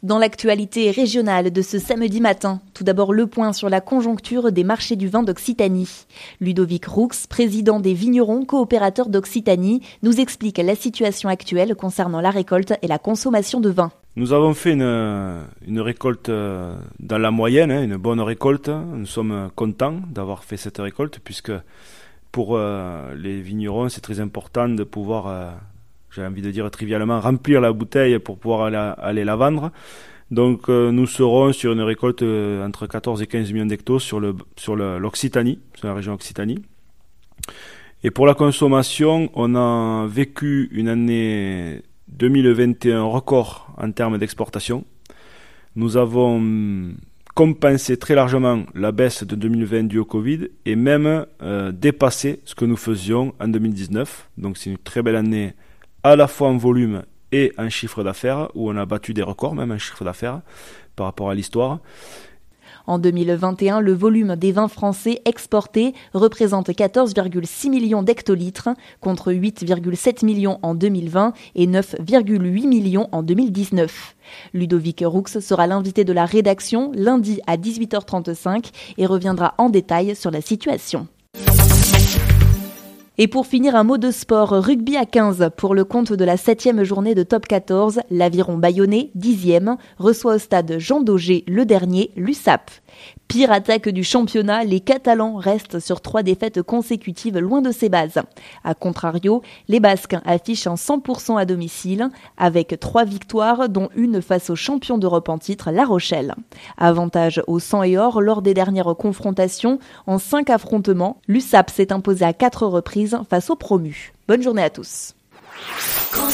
Dans l'actualité régionale de ce samedi matin, tout d'abord le point sur la conjoncture des marchés du vin d'Occitanie. Ludovic Roux, président des vignerons coopérateurs d'Occitanie, nous explique la situation actuelle concernant la récolte et la consommation de vin. Nous avons fait une récolte dans la moyenne, une bonne récolte. Nous sommes contents d'avoir fait cette récolte puisque pour les vignerons, c'est très important de pouvoir, j'ai envie de dire trivialement, remplir la bouteille pour pouvoir aller la vendre. Donc nous serons sur une récolte entre 14 et 15 millions d'hectos sur l'Occitanie, sur la région Occitanie. Et pour la consommation, on a vécu une année 2021 record en termes d'exportation. Nous avons compensé très largement la baisse de 2020 due au Covid et même dépassé ce que nous faisions en 2019. Donc c'est une très belle année à la fois en volume et en chiffre d'affaires, où on a battu des records même en chiffre d'affaires par rapport à l'histoire. En 2021, le volume des vins français exportés représente 14,6 millions d'hectolitres contre 8,7 millions en 2020 et 9,8 millions en 2019. Ludovic Roux sera l'invité de la rédaction lundi à 18h35 et reviendra en détail sur la situation. Et pour finir, un mot de sport, rugby à 15. Pour le compte de la 7e journée de Top 14, l'Aviron Bayonnais, 10e, reçoit au stade Jean Daugé le dernier, l'USAP. Pire attaque du championnat, les Catalans restent sur 3 défaites consécutives loin de ses bases. A contrario, les Basques affichent un 100% à domicile, avec 3 victoires, dont une face aux champions d'Europe en titre, La Rochelle. Avantage au sang et or lors des dernières confrontations. En 5 affrontements, l'USAP s'est imposé à 4 reprises face aux promus. Bonne journée à tous.